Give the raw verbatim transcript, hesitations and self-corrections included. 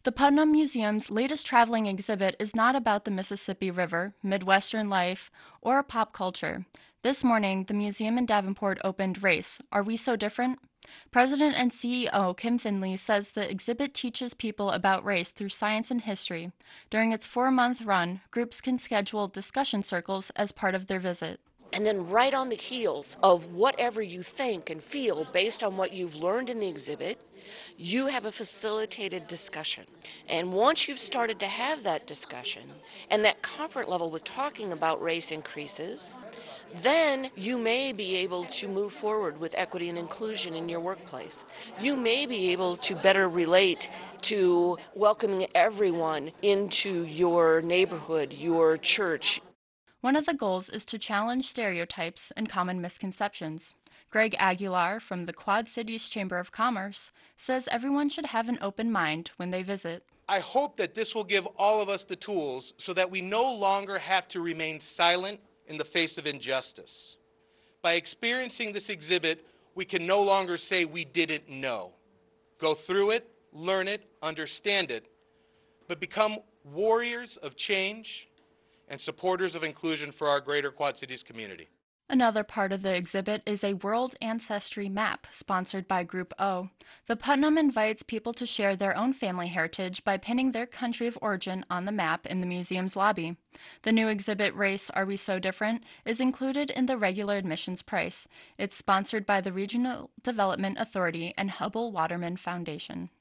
The Putnam Museum's latest traveling exhibit is not about the Mississippi River, Midwestern life, or pop culture. This morning, the museum in Davenport opened Race, Are We So Different? President and C E O Kim Finley says the exhibit teaches people about race through science and history. During its four-month run, groups can schedule discussion circles as part of their visit. And then right on the heels of whatever you think and feel based on what you've learned in the exhibit, you have a facilitated discussion. And once you've started to have that discussion and that comfort level with talking about race increases, then you may be able to move forward with equity and inclusion in your workplace. You may be able to better relate to welcoming everyone into your neighborhood, your church. One of the goals is to challenge stereotypes and common misconceptions. Greg Aguilar from the Quad Cities Chamber of Commerce says everyone should have an open mind when they visit. I hope that this will give all of us the tools so that we no longer have to remain silent in the face of injustice. By experiencing this exhibit, we can no longer say we didn't know. Go through it, learn it, understand it, but become warriors of change and supporters of inclusion for our greater Quad Cities community. Another part of the exhibit is a World Ancestry Map, sponsored by Group O. The Putnam invites people to share their own family heritage by pinning their country of origin on the map in the museum's lobby. The new exhibit, Race, Are We So Different?, is included in the regular admissions price. It's sponsored by the Regional Development Authority and Hubbell Waterman Foundation.